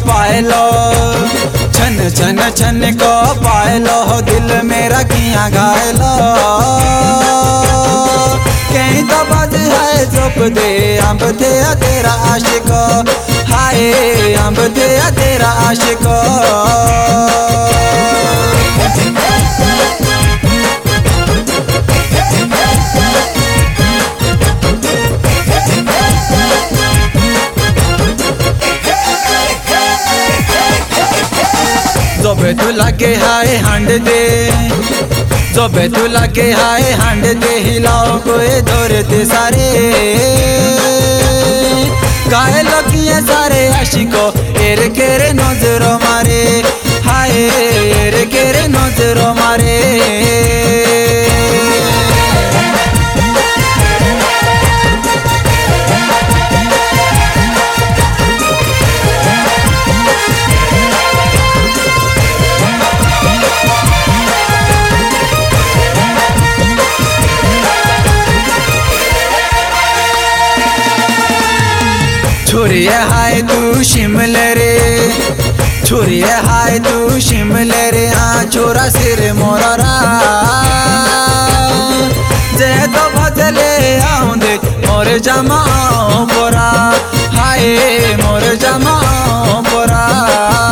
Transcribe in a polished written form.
पायलो छन छन छन को पायलो दिल मेरा किया घायलो कहीं तो बाज है चुप दे अंब थे तेरा आशिक हाय अंब थे तेरा आशिक जोबे तू लगे हाय हंड दे जोबे तू लगे हाय हंड दे हिलाओ कोई दौड़ते सारे गाए लगिए सारे आशिको एरे केरे नजरो मारे हाय एरे केरे नजरो मारे छोरी हाय तू शिमले रे छोरी हाय तू शिमले रे हाँ छोरा सिर मोरा जे तो भजले आऊं दे मोर जमा बोरा हाय मोर जमा बोरा